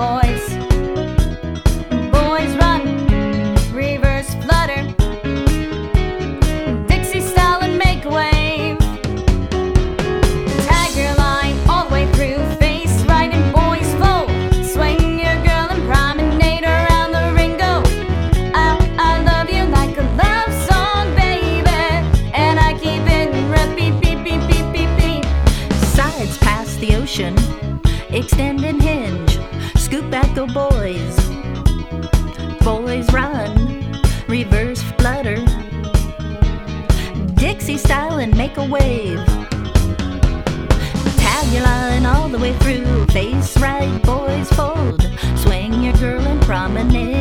boys. Boys run, reverse flutter, Dixie style and make a wave. Tag your line all the way through, face right and boys fold. Swing your girl and promenade around the ring. Go, I love you like a love song, baby, and I keep it repeat, beep, beep, beep, beep, beep. Sides past the ocean, extend and hinge, scoop back go boys. Boys run, reverse flutter, Dixie style and make a wave. Tag your line all the way through, face right, boys fold. Swing your girl and promenade